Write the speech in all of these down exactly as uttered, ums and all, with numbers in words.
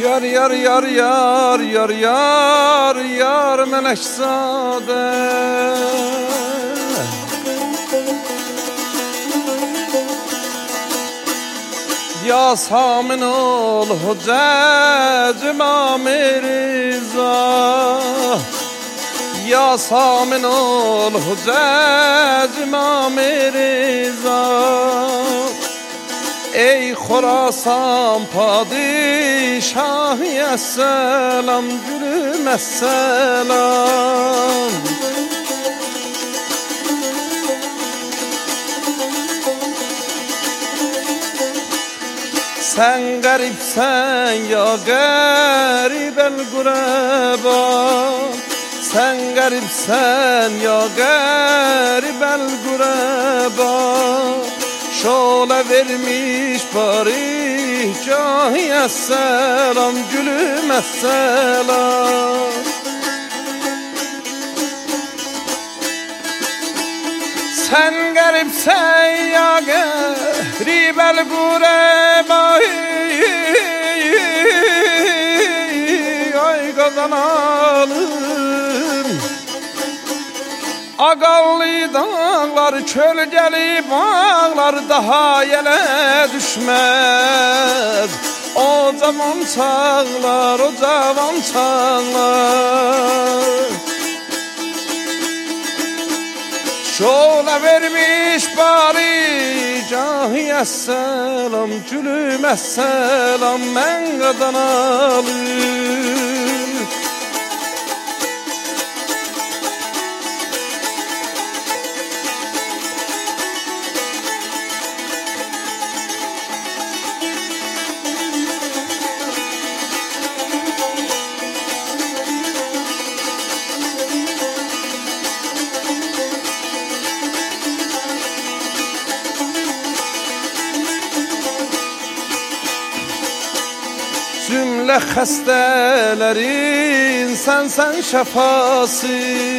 Yar yar yar yar yar yar yar Melekzade. Ya Samin ol Hüccec İmam Rıza, ya Samin ol Hüccec İmam Rıza. Ey Khorasan padişahı esselam, gülüm esselam. Sen garipsen ya garib el gureba, sen garipsen ya garib el gureba. Şöyle vermiş bari cahi esselam, gülüm esselam. Sen garipsen ya garib el gureba. Ay kazanalım Agallı dağlar, çölgeli bağlar daha yele düşmez. O cavan çağlar, o cavan çağlar. Şöyle vermiş bari cahi esselam, gülüm esselam, men kazanalım. Cümle xəstələrin sən sən şəfası,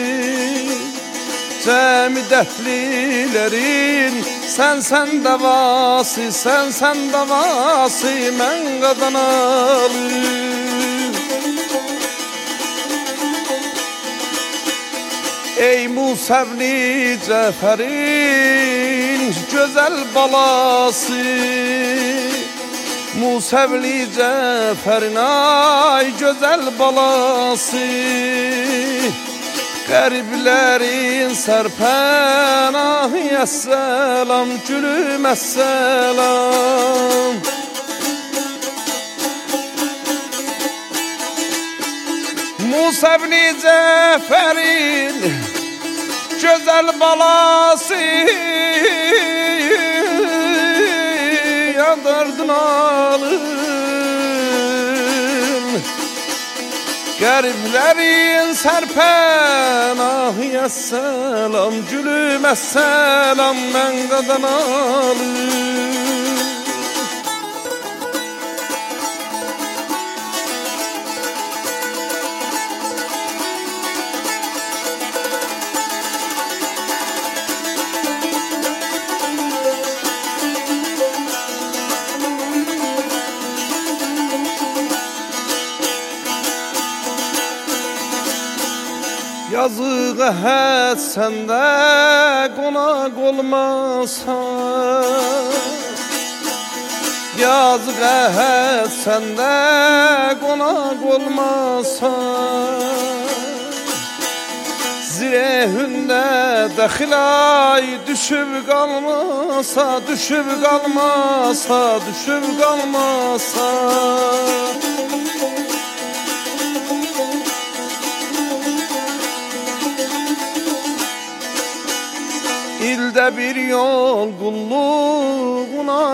cəmi dəflilərin sən sən davası, sən sən davası, mən qazanalım. Ey Musəvli Cəfərin gözəl balası, Musəvli Cəfərin ay gözəl balası. Qəriblərin sərpənahı əsselam, gülüm əsselam. Musəvli Cəfərin gözəl balası, yandırdın alım. Gariplerin serpenahı esselam, gülüm esselam, men kazanalım. Yazığı hət səndə qonaq olmasan, yazığı hət səndə qonaq olmasan. Zirehündə dəxilay düşüb qalmasa, düşüb qalmasa, düşüb qalmasa. İldə bir yol qulluğuna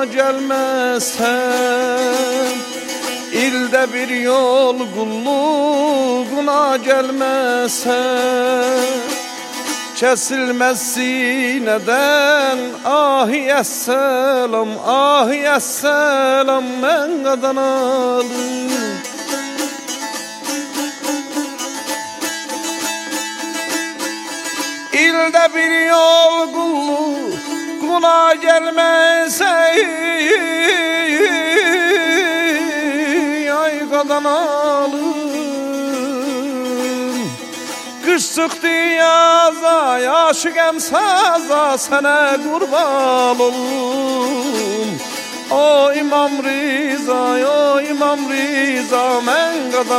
gəlməsən, İldə bir yol qulluğuna gəlməsən, kəsilməz sinədən ahi əsselam, ahi əsselam, mən qazanalım. İldə bir yol qulluğuna gelmese ay qadanalım. Qış çıxdı yaza, yaşıqəm saza, sənə qurban olum. O İmam Riza, o İmam Riza, mən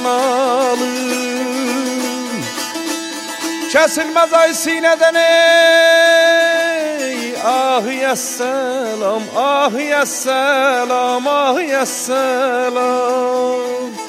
qadanalım. Kəsilməz ay sinədən ey, ah yəsselam, ah yəsselam, ah yəsselam.